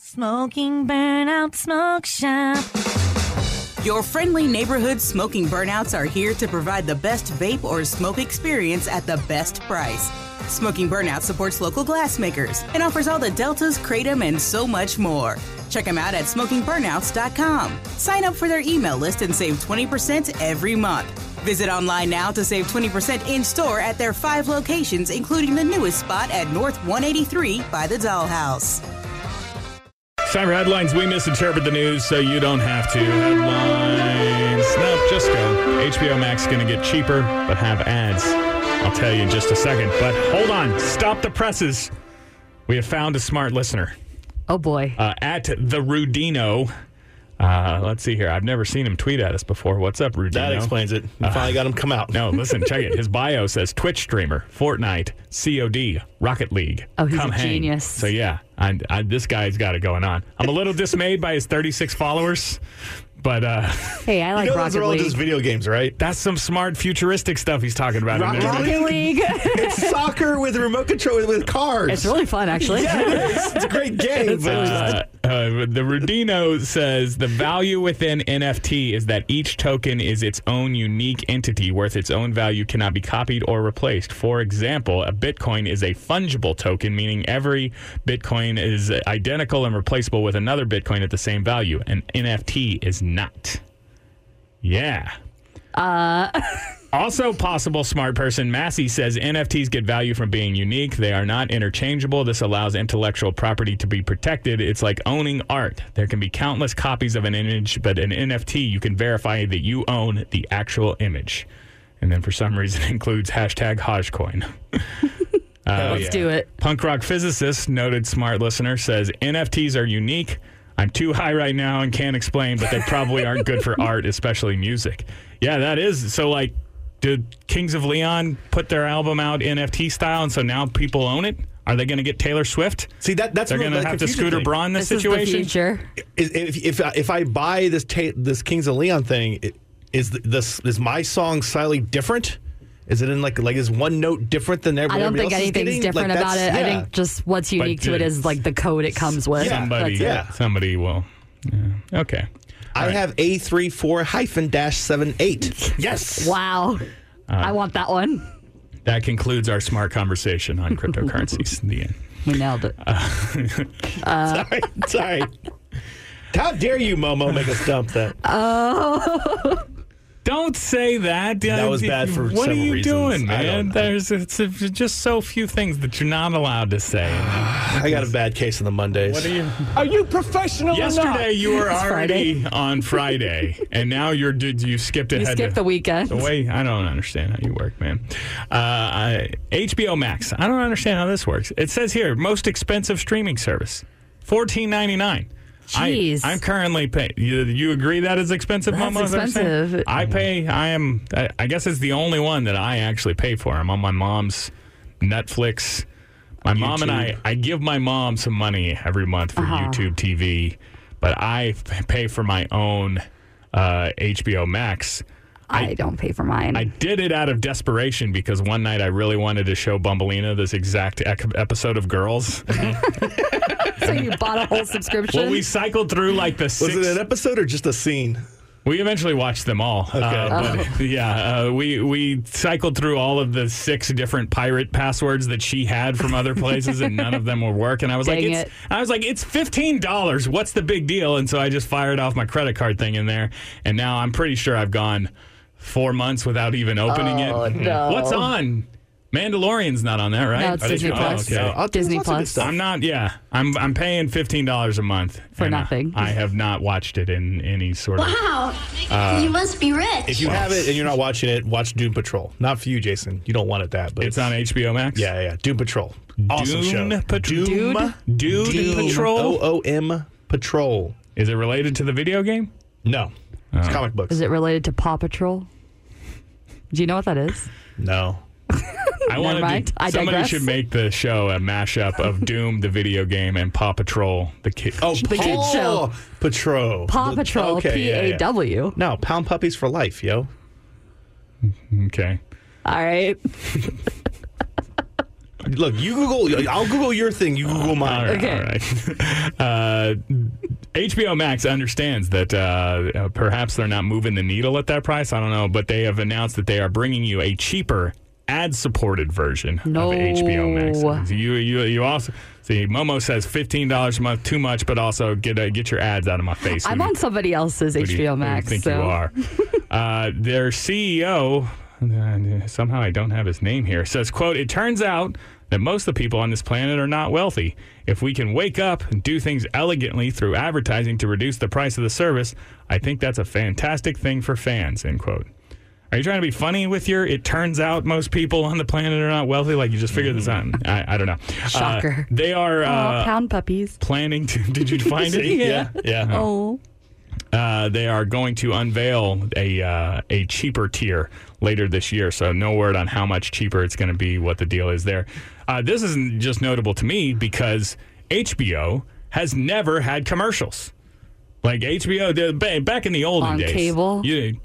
Smoking Burnout Smoke Shop. Your friendly neighborhood smoking burnouts are here to provide the best vape or smoke experience at the best price. Smoking Burnout supports local glassmakers and offers all the Deltas, Kratom, and so much more. Check them out at smokingburnouts.com. Sign up for their email list and save 20% every month. Visit online now to save 20% in-store at their 5 locations, including the newest spot at North 183 by the Dollhouse. Cyber headlines, we misinterpret the news so you don't have to. Headlines. Nope, just go. HBO Max is going to get cheaper, but have ads. I'll tell you in just a second. But hold on. Stop the presses. We have found a smart listener. Oh, boy. At the Rudino. Let's see here. I've never seen him tweet at us before. What's up, Rudino? That explains it. You finally got him come out. No, listen, check it. His bio says Twitch streamer, Fortnite, COD, Rocket League. Oh, he's Come a hang. genius. So, yeah, this guy's got it going on. I'm a little dismayed by his 36 followers, but Hey, I like those Rocket are all League. just video games, right? that's some smart futuristic stuff he's talking about. in there. Rocket League. It's soccer with a remote control with cars. It's really fun, actually. Yeah, it is. It's a great game. The Rudino says the value within NFT is that each token is its own unique entity worth its own value, cannot be copied or replaced. For example, a Bitcoin is a fungible token, meaning every Bitcoin is identical and replaceable with another Bitcoin at the same value. An NFT is not. Yeah. Also possible, smart person Massey says NFTs get value from being unique. They are not interchangeable. This allows intellectual property to be protected. It's like owning art. There can be countless copies of an image, but an NFT, you can verify that you own the actual image. And then for some reason it includes hashtag Hodgecoin. Let's do it. Punk rock physicist, noted smart listener, says NFTs are unique. I'm too high right now and can't explain, but they probably aren't good for art, especially music. Yeah, that is. So, like, did Kings of Leon put their album out NFT style, and so now people own it? Are they going to get Taylor Swift? See, that's They're going to have to Scooter Braun in this situation? Is the future. If I buy this Kings of Leon thing, is my song slightly different? Is it in like is one note different than everybody else? I don't think anything's different about it. Yeah. I think just what's unique to it is like the code it comes with. Somebody will. Yeah. Okay. I have A34-78. Yes. Wow. I want that one. That concludes our smart conversation on cryptocurrencies. In the end. We nailed it. Sorry. How dare you, Momo, make us dump that? Oh. Don't say that. That was bad for What are several you reasons. doing, man? It's Just so few things that you're not allowed to say. I got a bad case on the Mondays. What are you? Are you professional or not? Yesterday you were It's already on Friday, and now you skipped You ahead. skipped the weekend. The way I don't understand how you work, man. HBO Max. I don't understand how this works. It says here most expensive streaming service, $14.99. Jeez. I'm currently paying. You agree that is expensive, That's Momo? expensive. I pay. I guess it's the only one that I actually pay for. I'm on my mom's Netflix. My mom and I give my mom some money every month for YouTube TV, but I pay for my own HBO Max. I don't pay for mine. I did it out of desperation because one night I really wanted to show Bumbleina this exact episode of Girls. So you bought a whole subscription? Well, we cycled through like the six. Was it an episode or just a scene? We eventually watched them all. Okay. We cycled through all of the 6 different pirate passwords that she had from other places, and none of them would work. And I was it's $15. What's the big deal? And so I just fired off my credit card thing in there, and now I'm pretty sure I've gone 4 months without even opening it. No. What's on? Mandalorian's not on there, right? No, it's Disney Plus. Okay. Disney Plus. I'm not. Yeah, I'm paying $15 a month for nothing. I have not watched it in any sort of. Wow, you must be rich. If you have it and you're not watching it, watch Doom Patrol. Not for you, Jason. You don't want it that, but it's on HBO Max. Yeah. Doom Patrol. Awesome show. Dude Patrol. OOM Patrol. Is it related to the video game? No, it's comic books. Is it related to Paw Patrol? Do you know what that is? No. Never mind. Somebody should make the show a mashup of Doom, the video game, and Paw Patrol, the kid. Oh, the kid show. Patrol. Paw Patrol, Okay, PAW. No, Pound Puppies for life, yo. Okay. All right. Look, you Google. I'll Google your thing. You Google mine. Okay. All right. HBO Max understands that perhaps they're not moving the needle at that price. I don't know, but they have announced that they are bringing you a cheaper ad-supported version of HBO Max. You also see Momo says $15 a month too much, but also get your ads out of my face. I'm on somebody else's HBO Max. Who do you think you are? Their CEO, somehow I don't have his name here, says, quote, "It turns out that most of the people on this planet are not wealthy. If we can wake up and do things elegantly through advertising to reduce the price of the service, I think that's a fantastic thing for fans," end quote. Are you trying to be funny with your, it turns out most people on the planet are not wealthy? Like you just figured this out? I don't know. Shocker. They are pound puppies. planning to, did you find it? Yeah. Oh. They are going to unveil a cheaper tier later this year. So no word on how much cheaper it's going to be, what the deal is there. This isn't just notable to me because HBO has never had commercials. Like HBO, back in the olden On days. cable?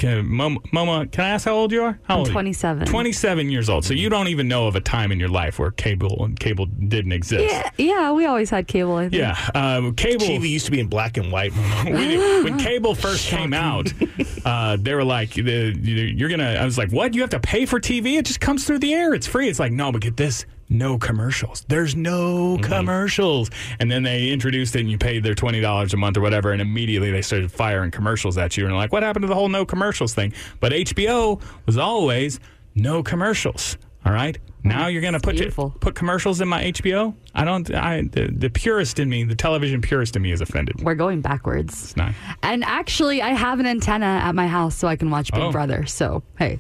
Momo, can I ask how old you are? How I'm old are you? 27. 27 years old. So you don't even know of a time in your life where cable didn't exist. Yeah, we always had cable, I think. Yeah, cable. TV used to be in black and white. When cable first came out, they were like, "You're gonna." I was like, "What? You have to pay for TV? It just comes through the air. It's free." It's like, no, but get this. No commercials. There's no commercials. And then they introduced it and you paid their $20 a month or whatever, and immediately they started firing commercials at you. And like, what happened to the whole no commercials thing? But HBO was always no commercials. All right? Now you're going to put commercials in my HBO? The purist in me, the television purist in me is offended. We're going backwards. It's not. And actually, I have an antenna at my house so I can watch Big Brother. So, hey.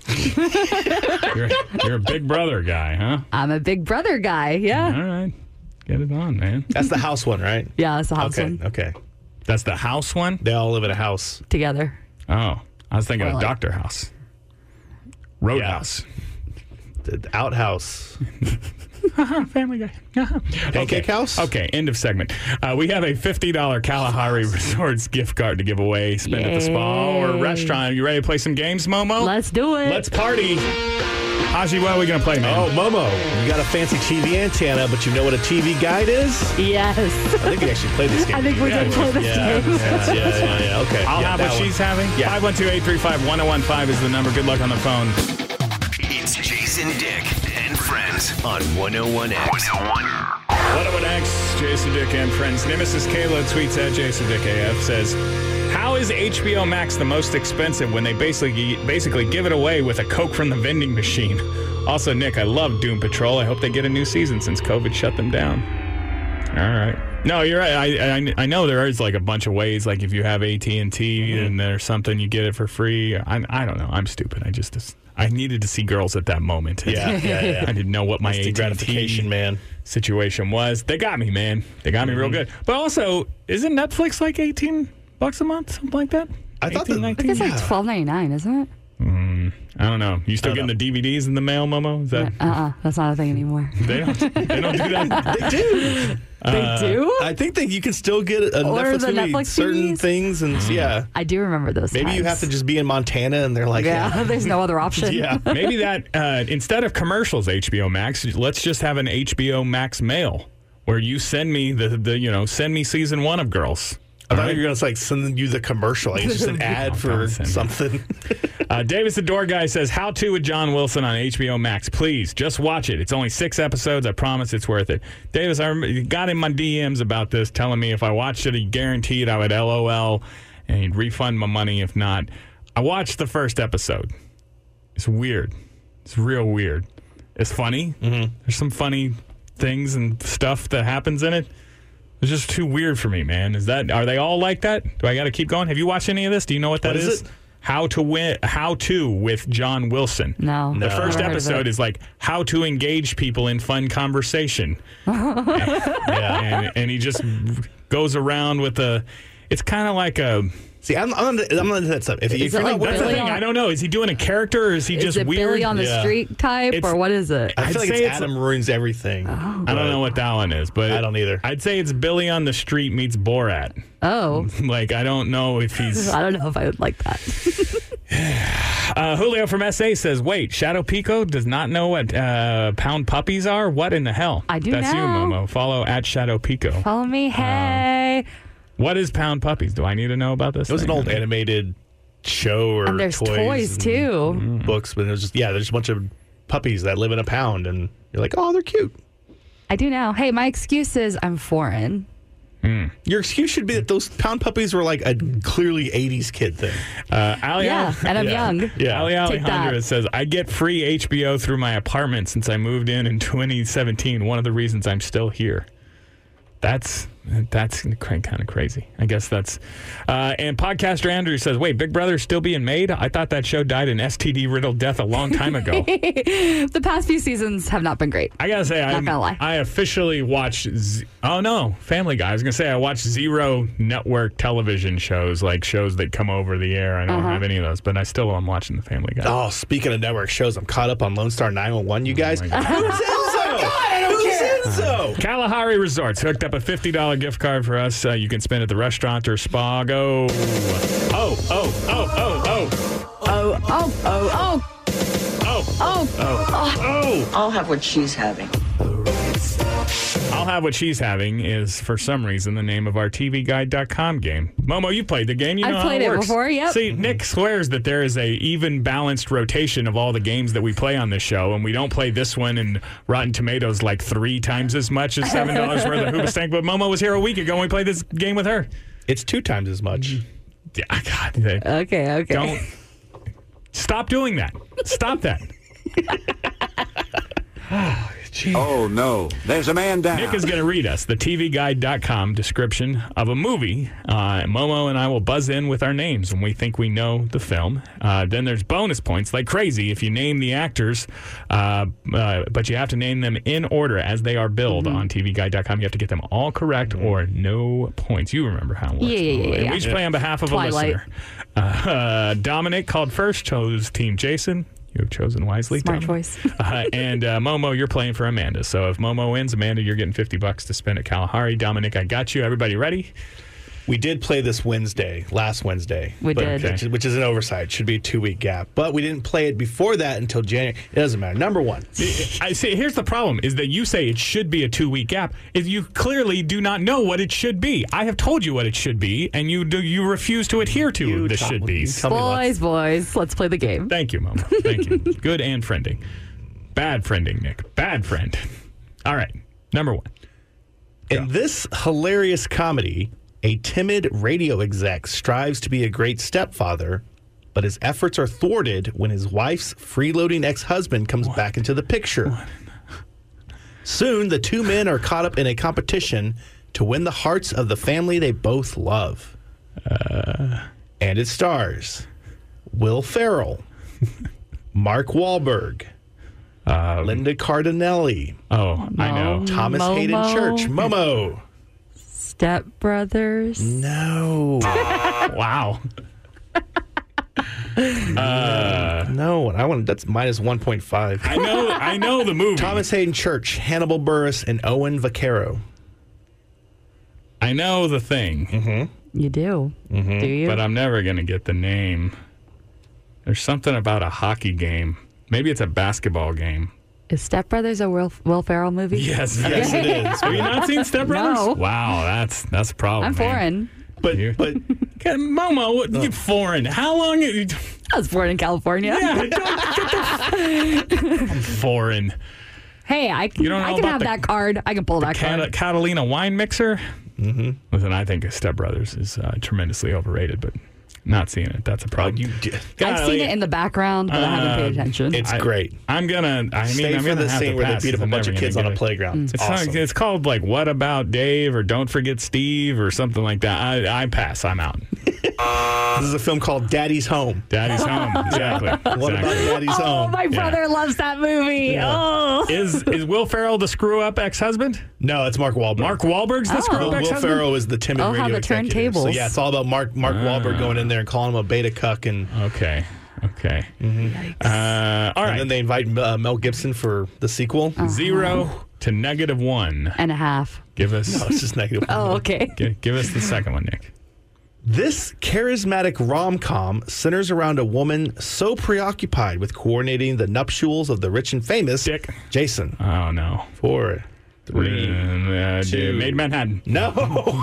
You're a Big Brother guy, huh? I'm a Big Brother guy, yeah. All right. Get it on, man. That's the house one, right? Yeah, that's the house one. Okay. That's the house one? They all live in a house. Together. Oh, I was thinking Or of like- Dr. House. Roadhouse. The outhouse. Family Guy. Pancake House? Okay, end of segment. We have a $50 Kalahari Resorts gift card to give away. Spend at the spa or restaurant. You ready to play some games, Momo? Let's do it. Let's party. Haji, what are we going to play, man? Oh, Momo, you got a fancy TV antenna, but you know what a TV guide is? Yes. I think we actually played this game. I think we did play this game. Yeah. Okay. I'll have what that she's one. having. Yeah. 512-835-1015 is the number. Good luck on the phone. It's Jason Dick and Friends on 101X. 101X, Jason Dick and Friends. Nemesis Kayla tweets at Jason Dick AF, says, "How is HBO Max the most expensive when they basically give it away with a Coke from the vending machine?" Also, Nick, I love Doom Patrol. I hope they get a new season since COVID shut them down. All right. No, you're right. I know there is like a bunch of ways. Like if you have AT&T and there's something, you get it for free. I don't know. I'm stupid. I needed to see girls at that moment. Yeah. I didn't know what my Instant gratification, AT&T man. situation was. They got me, man. They got me real good. But also, isn't Netflix like $18 a month, something like that? I thought 18, that- 19? It's like $12.99, isn't it? I don't know. You still getting the DVDs in the mail, Momo? Is that That's not a thing anymore. they don't do that? They do. They do? I think that you can still get a Order Netflix the movie, Netflix certain TVs? things, and yeah. I do remember those Maybe you times. have to just be in Montana, and they're like, Yeah, there's no other option. yeah. Maybe that instead of commercials, HBO Max, let's just have an HBO Max mail where you send me send me season 1 of Girls. I thought you were going to send you the commercial. Like, it's just an ad for don't send me. something. Davis the Door Guy says, "How to with John Wilson on HBO Max. Please, just watch it. It's only 6 episodes. I promise it's worth it." Davis, I got in my DMs about this, telling me if I watched it, he guaranteed I would LOL, and he'd refund my money if not. I watched the first episode. It's weird. It's real weird. It's funny. Mm-hmm. There's some funny things and stuff that happens in it. It's just too weird for me, man. Are they all like that? Do I got to keep going? Have you watched any of this? Do you know what that What is is? it? How to with John Wilson. No. The first Never heard of episode it. is like how to engage people in fun conversation. and he just goes around with it's kind of like a. See, I'm not into that stuff. If Is you're it not like That's the Billy thing. on- I don't know. Is he doing a character or is he Is just it weird? Billy on the Yeah. Street type, It's- or what is it? I feel I'd like say it's it's- Adam ruins everything. Oh. I don't know what that one is, but I don't either. I'd say it's Billy on the Street meets Borat. Oh, Like I don't know if he's. I don't know if I would like that. Julio from SA says, wait, Shadow Pico does not know what pound puppies are? What in the hell? I do That's know. you, Momo. Follow at Shadow Pico. Follow me. Hey. What is pound puppies? Do I need to know about this? It was an old animated show or And there's toys, and too. books, but it was just there's a bunch of puppies that live in a pound, and you're like, oh, they're cute. I do know. Hey, my excuse is I'm foreign. Your excuse should be that those pound puppies were like a clearly 80s kid thing. Yeah, and I'm young. Yeah. Ali Take Alejandra that. says, I get free HBO through my apartment since I moved in 2017. One of the reasons I'm still here. That's kind of crazy. I guess that's... and podcaster Andrew says, wait, Big Brother's still being made? I thought that show died an STD-riddled death a long time ago. The past few seasons have not been great. I gotta say, Not gonna lie. I officially watched... Family Guy. I was gonna say I watched zero network television shows, like shows that come over the air. I don't have any of those, but I still am watching the Family Guy. Oh, speaking of network shows, I'm caught up on Lone Star 911, you guys. my God. Who's Enzo? Who's Enzo? Kalahari Resorts hooked up a $50 gift card for us. You can spend at the restaurant or spa. Go. I'll have what she's having. I'll have what she's having is, for some reason, the name of our TVGuide.com game. Momo, you played the game. You know I've how played it works. before, yep. See, Nick swears that there is a even balanced rotation of all the games that we play on this show, and we don't play this one and Rotten Tomatoes like 3 times as much as $7 worth of Hoobastank. But Momo was here a week ago when we played this game with her. It's 2 times as much. Yeah, God. Okay. Don't. Stop doing that. Stop that. Oh, no. There's a man down. Nick is going to read us the TVGuide.com description of a movie. Momo and I will buzz in with our names when we think we know the film. Then there's bonus points like crazy if you name the actors, but you have to name them in order as they are billed on TVGuide.com. You have to get them all correct or no points. You remember how it works. Yeah. And we each play on behalf of Twilight. a listener. Dominic called first, chose Team Jason. You have chosen wisely. Smart Dominic. choice. And Momo, you're playing for Amanda. So if Momo wins, Amanda, you're getting $50 to spend at Kalahari. Dominic, I got you. Everybody ready? We did play this last Wednesday. We did. Okay. Which is an oversight. Should be a 2-week gap. But we didn't play it before that until January. It doesn't matter. Number 1. I say here's the problem: is that you say it should be a 2-week gap. If you clearly do not know what it should be, I have told you what it should be, and you refuse to adhere to the should be's. Boys, let's play the game. Thank you, Momo. Thank you. Good and friending. Bad friending, Nick. Bad friend. All right. Number 1. In this hilarious comedy, a timid radio exec strives to be a great stepfather, but his efforts are thwarted when his wife's freeloading ex-husband comes back into the picture. Soon, the 2 men are caught up in a competition to win the hearts of the family they both love. And it stars Will Ferrell, Mark Wahlberg, Linda Cardinelli, Oh, I know. Thomas Hayden Church, Momo. Step Brothers. No. Wow. No, that's minus 1.5. I know the movie. Thomas Hayden Church, Hannibal Buress, and Owen Vaccaro. I know the thing. You do. Do you? But I'm never going to get the name. There's something about a hockey game. Maybe it's a basketball game. Is Step Brothers a Will Ferrell movie? Yes, Yes, it is. Have you not seen Step Brothers? No. Wow, that's a problem. I'm foreign. But God, Momo, you foreign. How long? I was born in California. Yeah, I'm foreign. Hey, I can don't know have about that card. I can pull that card. Catalina wine mixer. Listen, I think Step Brothers is tremendously overrated, but not seeing it. That's a problem. I've seen it in the background, but I haven't paid attention. it's great. I'm gonna Stay for the scene where they beat up a bunch of kids on a playground. It's awesome. It's called like What About Dave or Don't Forget Steve or something like that. I pass. I'm out. This is a film called Daddy's Home. Daddy's Home. Exactly. What about Daddy's Oh, Home? my brother loves that movie. Yeah. Oh. Is Will Ferrell the screw-up ex-husband? No, it's Mark Wahlberg. Mark Wahlberg's the screw-up Will ex-husband? Ferrell is the timid Oh, how radio the executive. So turntables. yeah, it's all about Mark Wahlberg going in there and calling him a beta cuck, and Okay. All right. and then they invite Mel Gibson for the sequel. 0 to -1. And a half. Give us. No, it's just negative. Oh, okay. Give us the second one, Nick. This charismatic rom-com centers around a woman so preoccupied with coordinating the nuptials of the rich and famous. Dick. Jason. Oh, no. 4, 3, 2. Made Manhattan. No.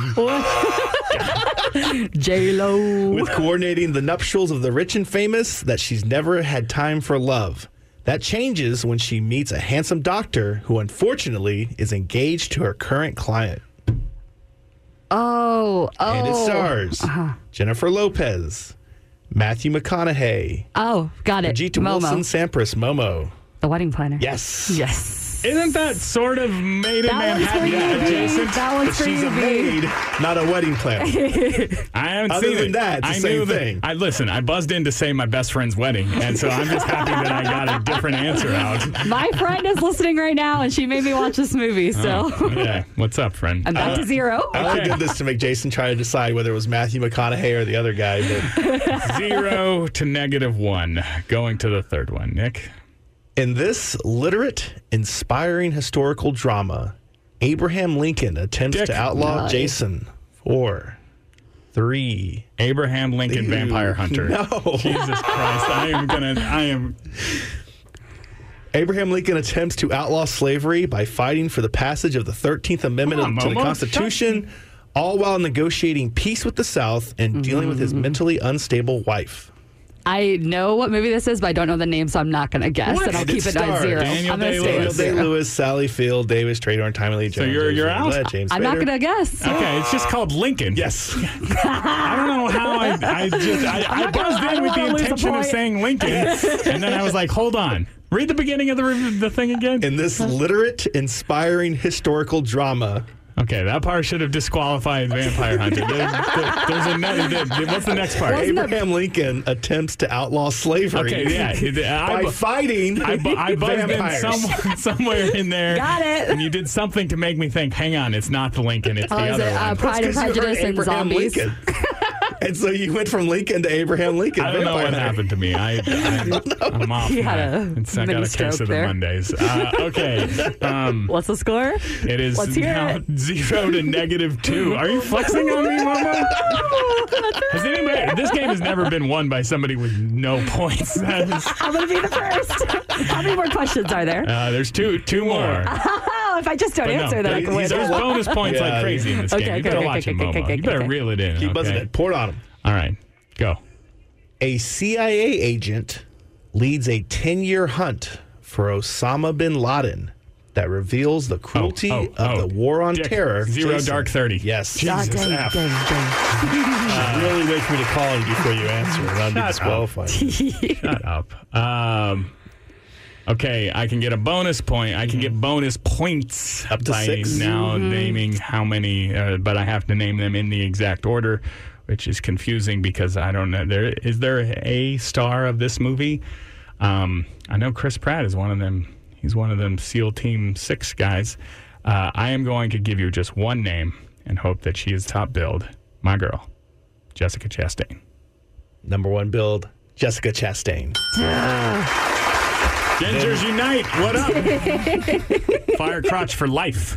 J-Lo. With coordinating the nuptials of the rich and famous that she's never had time for love. That changes when she meets a handsome doctor who unfortunately is engaged to her current client. Oh. And it stars Jennifer Lopez, Matthew McConaughey, Got it. Brigitte Momo. Wilson Sampras, Momo. The Wedding Planner. Yes. Yes. Isn't that sort of Made in That one's for Manhattan? you, B. Jason? That one's for She's you, a B. maid, not a wedding planner. I haven't Other seen than it. that, it's the I same knew thing. I buzzed in to say my best friend's wedding, and so I'm just happy that I got a different answer out. My friend is listening right now, and she made me watch this movie, so Yeah, what's up, friend? I'm back to 0. I only did this to make Jason try to decide whether it was Matthew McConaughey or the other guy. But 0 to -1. Going to the third one, Nick. in this literate, inspiring historical drama, Abraham Lincoln attempts Dick. to outlaw Nice. Jason. 4, 3. Abraham Lincoln, Vampire Hunter. No. Jesus Christ! I am. Abraham Lincoln attempts to outlaw slavery by fighting for the passage of the 13th Amendment Come on, to the Momo. Constitution, all while negotiating peace with the South and dealing with his mentally unstable wife. I know what movie this is, but I don't know the name, so I'm not going to guess, and I'll And keep it it at starred 0. Daniel I'm going to stay Daniel at Day-Lewis. 0. Day-Lewis, Sally Field, Davis Trahorn, Tommy Lee Jones. you're out? Roulette, James I'm not Spader. going to guess. Okay, it's just called Lincoln. Yes. I don't know how I buzzed in with the wanna lose a intention of point. saying Lincoln, and then I was like, hold on. Read the beginning of the thing again. In this literate, inspiring historical drama, Okay, that part should have disqualified Vampire Hunter. There's another. What's the next part? Abraham Lincoln attempts to outlaw slavery. Okay, yeah. by fighting I buzzed vampires. in somewhere in there. Got it. And you did something to make me think, hang on, it's not the Lincoln, it's the Oh, is other it one. Pride and That's 'cause you heard Prejudice and Abraham Zombies? Lincoln. And so you went from Lincoln to Abraham Lincoln. I don't know what happened to me. I'm off. You had now. a I got mini a case stroke of the there. Mondays. Okay. What's the score? It is Let's hear now it. 0 to -2. Are you flexing on me, Momo? Has anybody? This game has never been won by somebody with no points. I'm going to be the first. How many more questions are there? There's two more. Oh, if I just don't But no, answer, then I can win. there's bonus points Yeah, like crazy in this game. You better watch it, Momo. You better reel it in. Keep buzzing okay? it. Pour it on him. All right, go. A CIA agent leads a 10-year hunt for Osama bin Laden that reveals the cruelty of the war on Dick, terror. 0 Jason. Dark 30. Yes. Ah, Jesus dang, F. dang. Really wait for me to call you before you answer. That'd be disqualified. Shut up. Okay, I can get a bonus point. I can get bonus points Up to by 6. now naming how many, but I have to name them in the exact order, which is confusing because I don't know. Is there a star of this movie? I know Chris Pratt is one of them. He's one of them SEAL Team 6 guys. I am going to give you just one name and hope that she is top billed. My girl, Jessica Chastain. Number 1 build, Jessica Chastain. Gingers unite! What up? Fire crotch for life.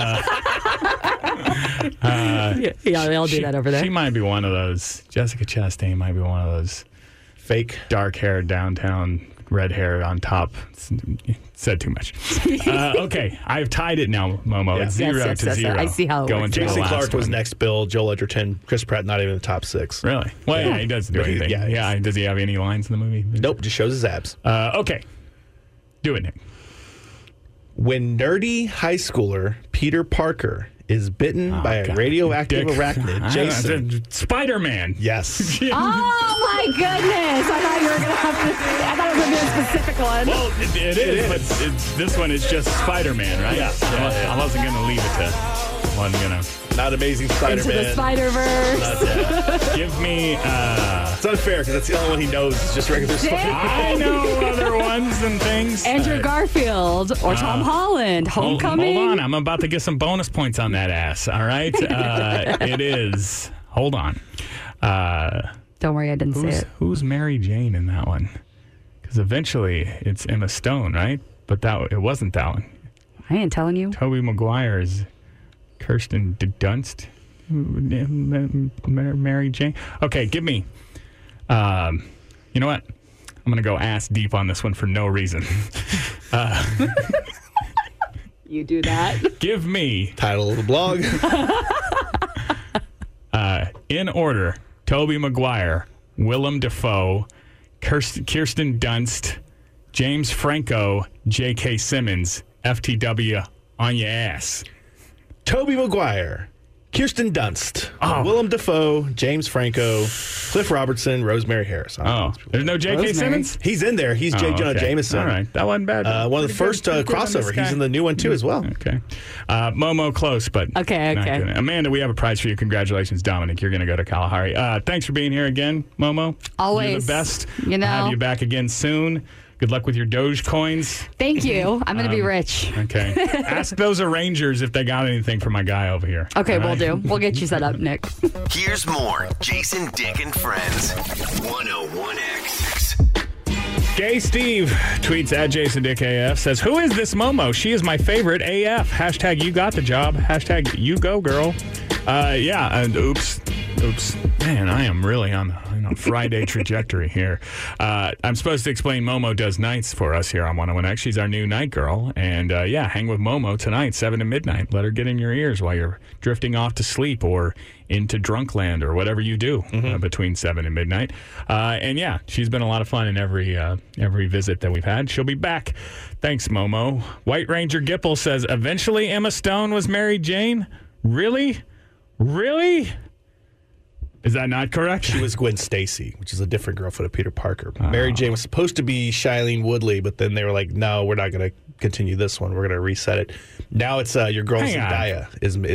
Yeah, they all do that over there. She might be one of those. Jessica Chastain might be one of those Fake. dark hair downtown, red hair on top. Said too much. Okay, I've tied it now, Momo. Yeah. It's 0 Yes, to 0. I see how it Going works. to the Jason last Clark was one. next build, Joel Edgerton, Chris Pratt not even in the top 6. Really? Well, yeah, he doesn't do But he- anything. yeah, Yeah, does he have any lines in the movie? Nope, just shows his abs. Okay. Do it, Nick. When nerdy high schooler Peter Parker is bitten by a God. radioactive Dick. arachnid, Jason. Spider-Man. Yes. Oh, my goodness. I thought you were going to have to. I thought it was going to be a specific one. Well, it is, but this one is just Spider-Man, right? Yeah. I wasn't going to leave it to one, Not Amazing Into Spider-Man. the Spider-Verse. give me, It's unfair because that's the only one he knows is just regular Spider-Man. I know other ones and things. Andrew Garfield or Tom Holland. Homecoming. Hold on, I'm about to get some bonus points on that ass, all right? It is, hold on. Don't worry, I didn't say it. Who's Mary Jane in that one? Because eventually it's Emma Stone, right? But it wasn't that one. I ain't telling you. Tobey Maguire is Kirsten Dunst. Mary Jane. Okay, give me. You know what? I'm going to go ass deep on this one for no reason. You do that. Give me. Title of the blog. In order, Tobey Maguire, Willem Dafoe, Kirsten Dunst, James Franco, J.K. Simmons, FTW on your ass. Tobey Maguire, Kirsten Dunst, Willem Dafoe, James Franco, Cliff Robertson, Rosemary Harris. There's no J.K. Simmons? He's in there. He's J. Jonah Jameson. All right. That wasn't bad. One of the first crossover. He's in the new one, too, as well. Okay. Momo, close, but Okay. Amanda, we have a prize for you. Congratulations, Dominic. You're going to go to Kalahari. Thanks for being here again, Momo. Always. You're the best. You know. I'll have you back again soon. Good luck with your Doge coins. Thank you. I'm going to be rich. Okay. Ask those arrangers if they got anything for my guy over here. Okay, All we'll right? do. We'll get you set up, Nick. Here's more Jason, Dick, and Friends. 101X. Gay Steve tweets at JasonDickAF, says, who is this Momo? She is my favorite AF. Hashtag you got the job. Hashtag you go, girl. Oops. Man, I am really on a Friday trajectory here. I'm supposed to explain Momo does nights for us here on 101X. She's our new night girl. And hang with Momo tonight, 7 to midnight. Let her get in your ears while you're drifting off to sleep or into drunkland or whatever you do between 7 and midnight. She's been a lot of fun in every visit that we've had. She'll be back. Thanks, Momo. White Ranger Gipple says, eventually Emma Stone was Mary Jane? Really? Is that not correct? She was Gwen Stacy, which is a different girlfriend of Peter Parker. Mary Jane was supposed to be Shailene Woodley, but then they were like, no, we're not going to continue this one. We're going to reset it. Now it's your girl Zendaya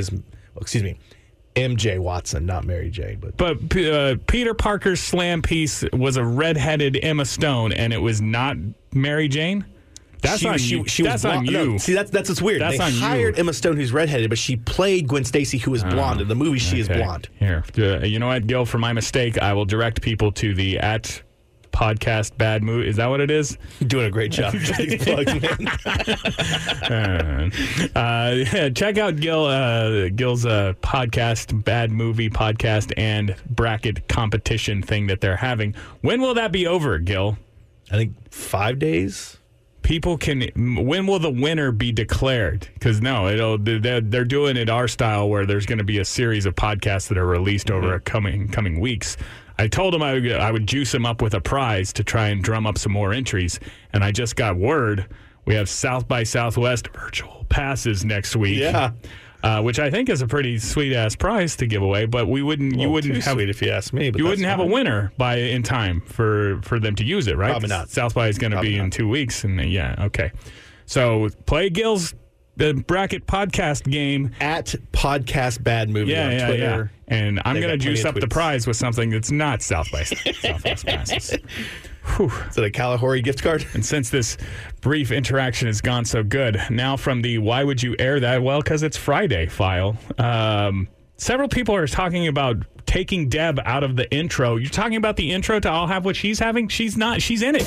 MJ Watson, not Mary Jane. But Peter Parker's slam piece was a redheaded Emma Stone, and it was not Mary Jane? That's on you. That's on you. No, see, that's what's weird. They hired Emma Stone, who's redheaded, but she played Gwen Stacy, who is blonde. In the movie, she is blonde. Here, you know what, Gil? For my mistake, I will direct people to the @podcast bad movie. Is that what it is? You're doing a great job. These plugs, man. Check out Gil's podcast, bad movie podcast, and bracket competition thing that they're having. When will that be over, Gil? I think 5 days. People can. When will the winner be declared? Because they're doing it our style, where there's going to be a series of podcasts that are released over coming weeks. I told him I would juice him up with a prize to try and drum up some more entries, and I just got word we have South by Southwest virtual passes next week. Yeah. Which I think is a pretty sweet ass prize to give away, but you wouldn't have sweet if you ask me. But you wouldn't have a winner in time for them to use it, right? Probably not. South by is going to be in 2 weeks, and okay. So play Gil's bracket podcast game at Podcast Bad Movie on Twitter. Yeah. And I'm going to juice up the prize with something that's not South by Southwest passes. Is it a Kalahari gift card? And since this brief interaction has gone so good, now from the why would you air that? Well, because it's Friday file. Several people are talking about taking Deb out of the intro. You're talking about the intro to I'll Have What She's Having? She's not. She's in it.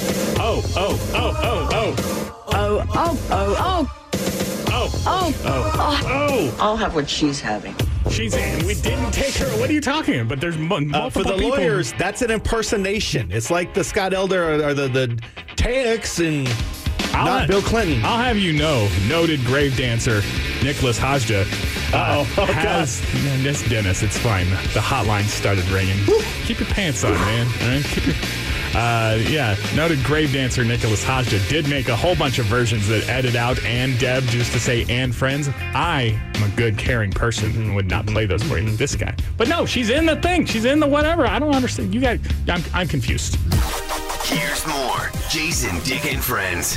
I'll have what she's having. She's in. We didn't take her. What are you talking about? But there's multiple for the people. lawyers, that's an impersonation. It's like the Scott Elder or the Tanks and Bill Clinton. I'll have you know, noted grave dancer Nicholas Hajda has... This Dennis, it's fine. The hotline started ringing. Keep your pants on, man. All right? Keep your... noted grave dancer Nicholas Hajda did make a whole bunch of versions that edit out and Deb just to say and friends. I am a good, caring person and would not play those for you. This guy. But no, she's in the thing. She's in the whatever. I don't understand. I'm confused. Here's more Jason, Dick, and Friends.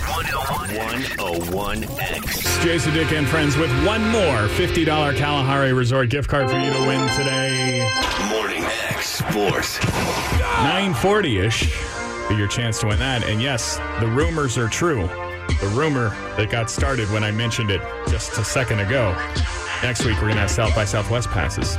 101X. Jason, Dick, and Friends with one more $50 Kalahari Resort gift card for you to win today. Morning X Sports. 9:40-ish. Be your chance to win that. And yes, the rumors are true. The rumor that got started when I mentioned it just a second ago. Next week, we're going to have South by Southwest passes.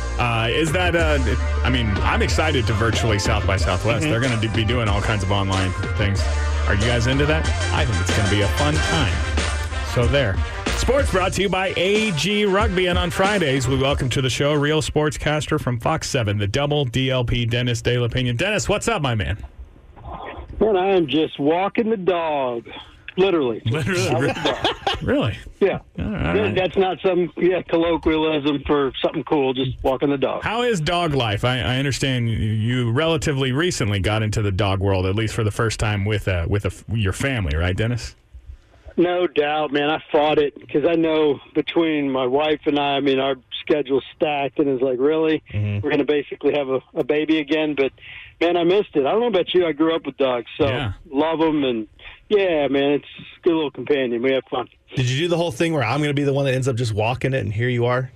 I'm excited to virtually South by Southwest. They're going to be doing all kinds of online things. Are you guys into that? I think it's going to be a fun time. So there. Sports brought to you by AG Rugby. And on Fridays, we welcome to the show real sportscaster from Fox 7, the double DLP, Dennis De La Pena. Dennis, what's up, my man? Man, I am just walking the dog. Literally. Really? Yeah. Right. That's not some colloquialism for something cool, just walking the dog. How is dog life? I understand you relatively recently got into the dog world, at least for the first time with your family, right, Dennis? No doubt, man. I fought it because I know between my wife and I mean, our schedule's stacked, and it's like, really? We're going to basically have a baby again? But, man, I missed it. I don't know about you. I grew up with dogs, so love them. And, yeah, man, it's a good little companion. We have fun. Did you do the whole thing where I'm going to be the one that ends up just walking it, and here you are?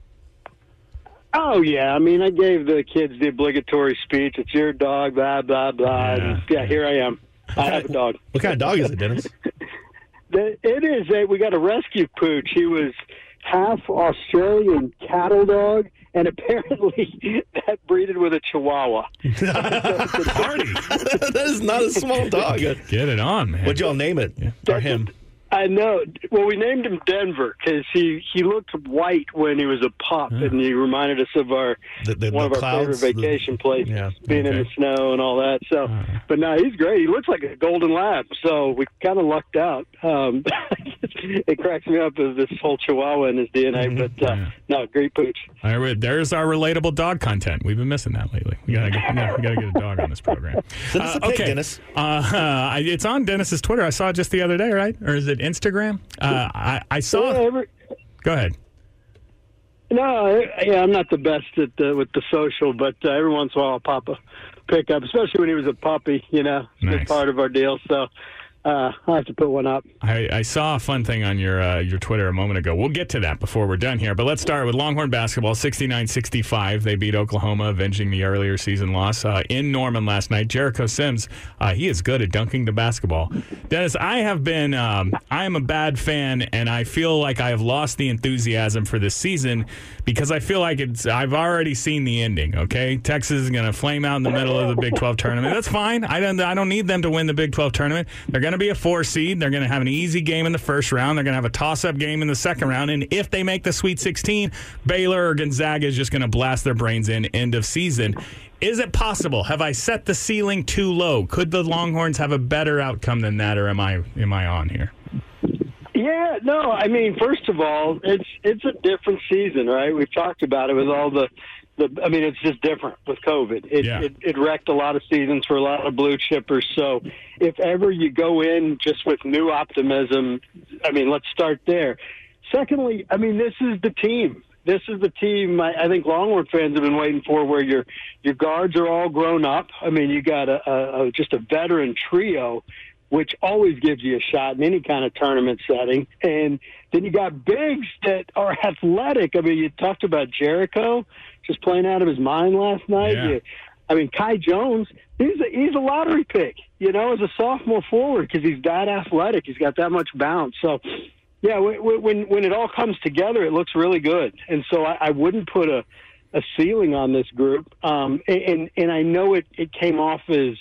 Oh, yeah. I mean, I gave the kids the obligatory speech. It's your dog, blah, blah, blah. Yeah, here I am. I have a dog. What kind of dog is it, Dennis? It is we got a rescue pooch. He was half Australian cattle dog, and apparently that breeded with a Chihuahua. Party. That is not a small dog. Get it on, man. What'd y'all name it? Or him? I know. Well, we named him Denver because he looked white when he was a pup, and he reminded us of one of our favorite vacation places, being in the snow and all that. So, but no, he's great. He looks like a golden lab. So we kind of lucked out. It cracks me up as this whole Chihuahua in his DNA, but no, great pooch. There's our relatable dog content. We've been missing that lately. We gotta get a dog on this program. Send us a pic, Dennis. It's on Dennis's Twitter. I saw it just the other day, right? Or is it Instagram? I saw. Go ahead. No, I'm not the best with the social, but every once in a while I'll pop a pick up, especially when he was a puppy. It's a good part of our deal. So I'll have to put one up. I saw a fun thing on your Twitter a moment ago. We'll get to that before we're done here, but let's start with Longhorn basketball. 69-65, they beat Oklahoma, avenging the earlier season loss in Norman last night. Jericho Sims, he is good at dunking the basketball. Dennis, I am a bad fan, and I feel like I have lost the enthusiasm for this season because I feel like I've already seen the ending. Okay, Texas is going to flame out in the middle of the Big 12 tournament. That's fine. I don't need them to win the Big 12 tournament. They're going to be a 4 seed. They're going to have an easy game in the first round. They're going to have a toss-up game in the second round. And if they make the Sweet 16, Baylor or Gonzaga is just going to blast their brains in end of season. Is it possible? Have I set the ceiling too low? Could the Longhorns have a better outcome than that, or am I on here? Yeah, no. I mean, first of all, it's a different season, right? We've talked about it with all the I mean, it's just different with COVID. It wrecked a lot of seasons for a lot of blue chippers. So if ever you go in just with new optimism, I mean, let's start there. Secondly, I mean, this is the team. This is the team I think Longhorn fans have been waiting for, where your guards are all grown up. I mean, you got just a veteran trio, which always gives you a shot in any kind of tournament setting. And then you got bigs that are athletic. I mean, you talked about Jericho just playing out of his mind last night. Yeah. I mean, Kai Jones, he's a lottery pick, as a sophomore forward, because he's that athletic. He's got that much bounce. So, yeah, when it all comes together, it looks really good. And so I wouldn't put a ceiling on this group. And I know it came off as,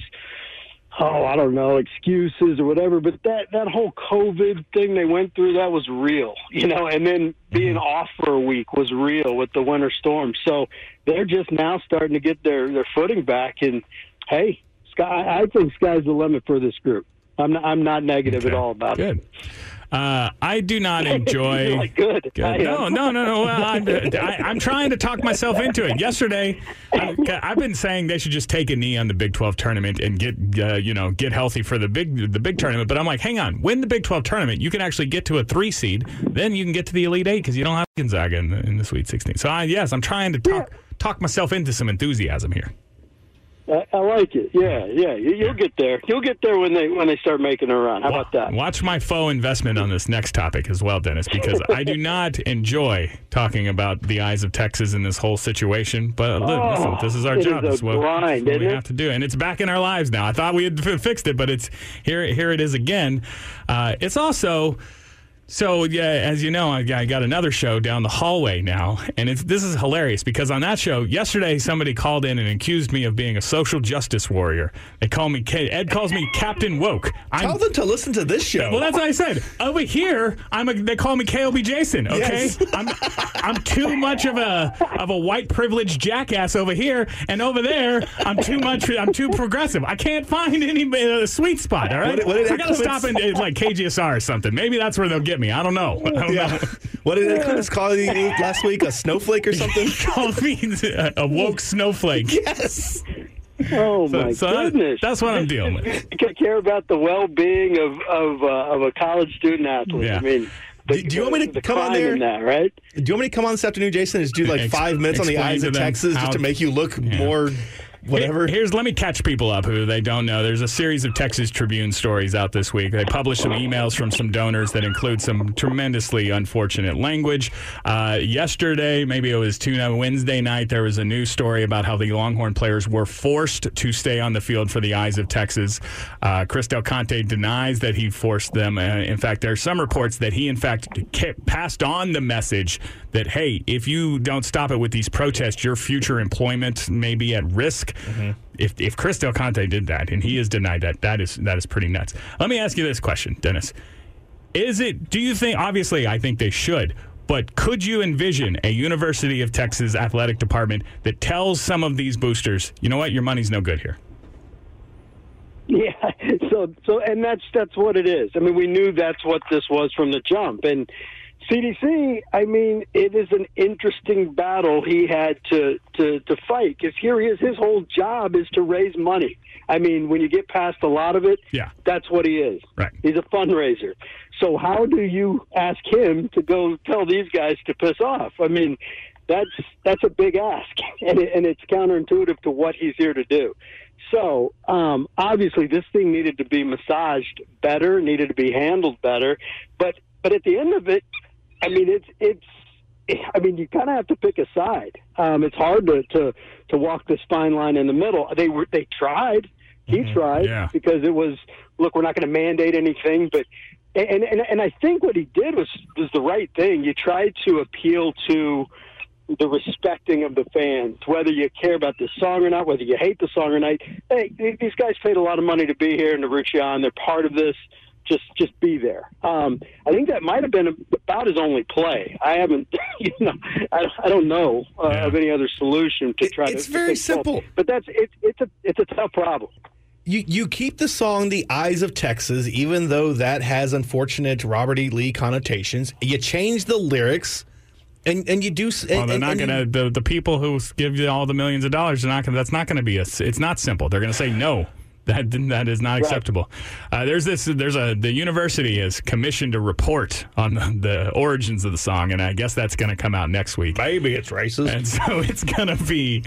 I don't know, excuses or whatever, but that whole COVID thing they went through, that was real, and then being off for a week was real with the winter storm. So they're just now starting to get their footing back, and hey, I think sky's the limit for this group. I'm not negative at all about it. I do not enjoy. Like, good. No. I'm trying to talk myself into it. Yesterday, I've been saying they should just take a knee on the Big 12 tournament and get healthy for the big tournament. But I'm like, hang on, win the Big 12 tournament, you can actually get to a 3 seed. Then you can get to the Elite 8 because you don't have Gonzaga in the Sweet 16. So I'm trying to talk myself into some enthusiasm here. I like it. Yeah. You'll get there. You'll get there when they start making a run. How about that? Watch my faux investment on this next topic as well, Dennis, because I do not enjoy talking about the eyes of Texas in this whole situation. But listen, this is our job. This is what we have to do, and it's back in our lives now. I thought we had fixed it, but it's here. It is again. It's also So, yeah, as you know, I got another show down the hallway now, and this is hilarious because on that show, yesterday somebody called in and accused me of being a social justice warrior. Ed calls me Captain Woke. Tell them to listen to this show. Well, that's what I said. Over here, they call me KLB Jason, okay? Yes. I'm too much of a white privileged jackass over here, and over there, I'm too progressive. I can't find any sweet spot, all right? I got to stop in like KGSR or something. Maybe that's where they'll get me. I don't know. What did Ed call you last week? A snowflake or something? He called me a woke snowflake. Yes. Oh my goodness! That's what I'm dealing with. You care about the well-being of a college student athlete. Yeah. I mean, do you want me to come on there? Right? Do you want me to come on this afternoon, Jason? And do like 5 minutes on the Eyes of Texas just to make you look more. Whatever. Let me catch people up who they don't know. There's a series of Texas Tribune stories out this week. They published some emails from some donors that include some tremendously unfortunate language. Yesterday, maybe it was Wednesday night, there was a news story about how the Longhorn players were forced to stay on the field for the Eyes of Texas. Chris Del Conte denies that he forced them. In fact, there are some reports that he, in fact, passed on the message that, hey, if you don't stop it with these protests, your future employment may be at risk. Mm-hmm. If Chris Del Conte did that, and he has denied that is pretty nuts. Let me ask you this question, Dennis. Do you think, obviously I think they should, but could you envision a University of Texas athletic department that tells some of these boosters, you know what, your money's no good here? Yeah, so and that's what it is. I mean, we knew that's what this was from the jump. And CDC, I mean, it is an interesting battle he had to fight, because here he is. His whole job is to raise money. I mean, when you get past a lot of it, that's what he is. Right. He's a fundraiser. So how do you ask him to go tell these guys to piss off? I mean, that's a big ask, and it's counterintuitive to what he's here to do. So obviously this thing needed to be massaged better, needed to be handled better, but at the end of it, I mean, you kind of have to pick a side. It's hard to walk this fine line in the middle. They tried. He tried because it was, look, we're not going to mandate anything, but and I think what he did was the right thing. You tried to appeal to the respecting of the fans, whether you care about the song or not, whether you hate the song or not. Hey, these guys paid a lot of money to be here and to root you on. They're part of this. Just be there. I think that might have been about his only play. I haven't, I don't know of any other solution to try to. It's very simple, but it's a tough problem. You keep the song "The Eyes of Texas," even though that has unfortunate Robert E. Lee connotations. You change the lyrics. And you do. Well, they're not going to. The people who give you all the millions of dollars are not going. That's not going to be it's not simple. They're going to say no. That is not acceptable. The university is commissioned a report on the origins of the song, and I guess that's going to come out next week. Maybe it's racist, and so it's going to be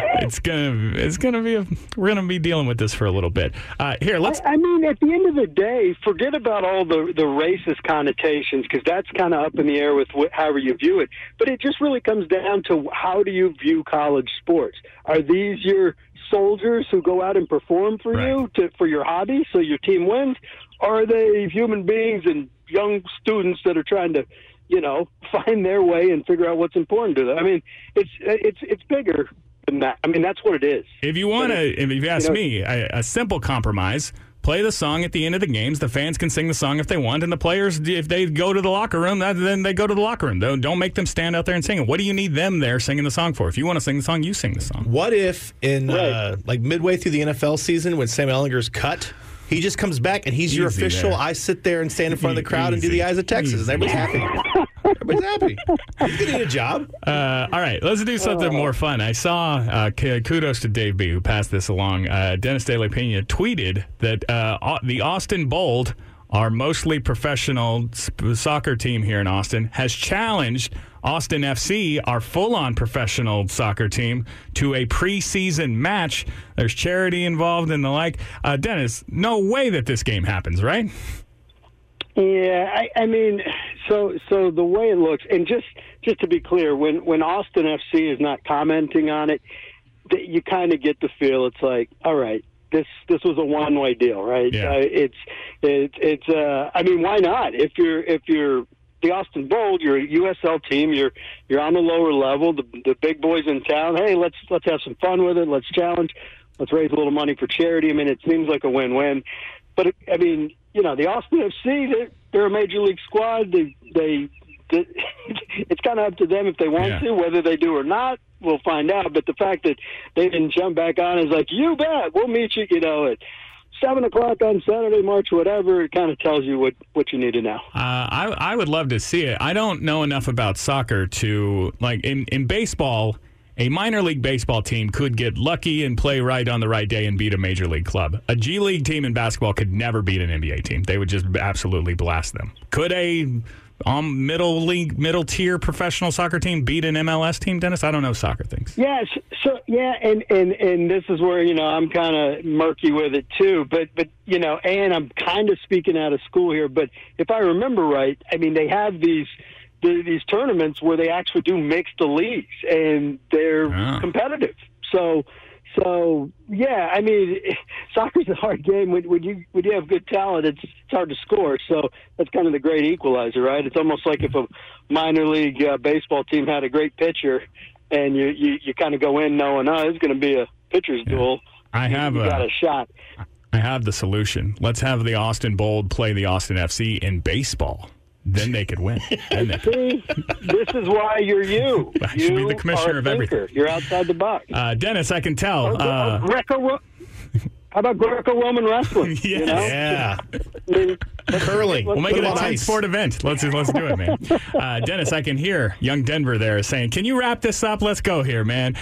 we're going to be dealing with this for a little bit. Here, let's. I mean, at the end of the day, forget about all the racist connotations, because that's kind of up in the air with however you view it. But it just really comes down to, how do you view college sports? Are these your soldiers who go out and perform for you for your hobby so your team wins, or are they human beings and young students that are trying to find their way and figure out what's important to them? I mean, it's bigger than that. I mean, that's what it is. If you want to, if you ask me, a simple compromise: play the song at the end of the games. The fans can sing the song if they want, and the players, if they go to the locker room, then they go to the locker room. Don't make them stand out there and sing it. What do you need them there singing the song for? If you want to sing the song, you sing the song. What if in like midway through the NFL season, when Sam Ehlinger's cut, he just comes back and he's your official? There. I sit there and stand in front of the crowd and do the Eyes of Texas, and everybody's happy. Everybody's happy. He's going to need a job. All right, let's do something more fun. I saw, kudos to Dave B., who passed this along. Dennis De La Pena tweeted that the Austin Bold, our mostly professional soccer team here in Austin, has challenged Austin FC, our full-on professional soccer team, to a preseason match. There's charity involved and the like. Dennis, no way that this game happens, right? Yeah, I mean, so the way it looks, and just to be clear, when Austin FC is not commenting on it, you kind of get the feel it's like, all right, this was a one-way deal, right? Yeah. It's I mean, why not? If you're the Austin Bold, you're a USL team. You're on the lower level. The big boys in town. Hey, let's have some fun with it. Let's challenge. Let's raise a little money for charity. I mean, it seems like a win-win. But I mean, the Austin FC, they're a major league squad. It's kind of up to them if they want to. Whether they do or not, we'll find out. But the fact that they didn't jump back on is like, you bet, we'll meet you. At 7 o'clock on Saturday, March, whatever. It kind of tells you what you need to know. I would love to see it. I don't know enough about soccer to, like, in baseball, a minor league baseball team could get lucky and play right on the right day and beat a major league club. A G League team in basketball could never beat an NBA team. They would just absolutely blast them. Could a middle tier professional soccer team beat an MLS team, Dennis? I don't know soccer things. Yes, and this is where I'm kind of murky with it too. But and I'm kind of speaking out of school here. But if I remember right, I mean they have these tournaments where they actually do mix the leagues and they're competitive. So yeah, I mean, soccer's a hard game. When you have good talent, it's hard to score. So that's kind of the great equalizer, right? It's almost like if a minor league baseball team had a great pitcher, and you kind of go in knowing, it's going to be a pitcher's duel. You got a shot. I have the solution. Let's have the Austin Bold play the Austin FC in baseball. Then they could win. See, this is why you're you. I should be the commissioner of everything. You're outside the box. Dennis, I can tell. How about Greco-Roman wrestling? Yeah. Curling. We'll make it a 10-sport event. Let's do it, man. Dennis, I can hear young Denver there saying, can you wrap this up? Let's go here, man.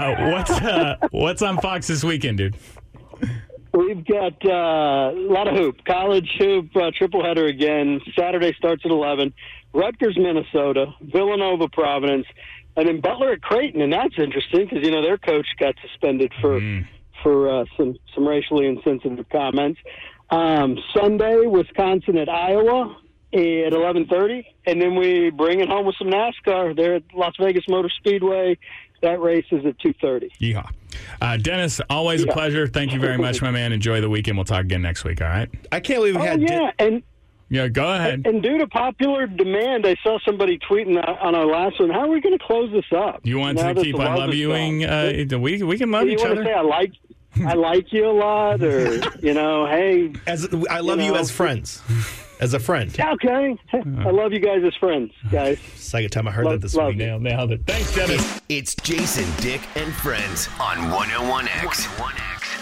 What's on Fox this weekend, dude? We've got a lot of hoop. College hoop, triple header again. Saturday starts at 11. Rutgers, Minnesota. Villanova, Providence. And then Butler at Creighton. And that's interesting because, their coach got suspended for some racially insensitive comments. Sunday, Wisconsin at Iowa at 11:30. And then we bring it home with some NASCAR. They're at Las Vegas Motor Speedway. That race is at 2:30. Yeehaw. Dennis, always a pleasure. Thank you very much, my man. Enjoy the weekend. We'll talk again next week, all right? I can't believe we had... Yeah, go ahead. And due to popular demand, I saw somebody tweeting on our last one, how are we going to close this up? You want to keep on love-youing? We can love each other. You want to say, I like you a lot, or, hey... I love you as friends. As a friend. Okay. I love you guys as friends, guys. Second time I heard that this week. Nailed it. Thanks, Dennis. It's Jason, Dick, and Friends on 101X.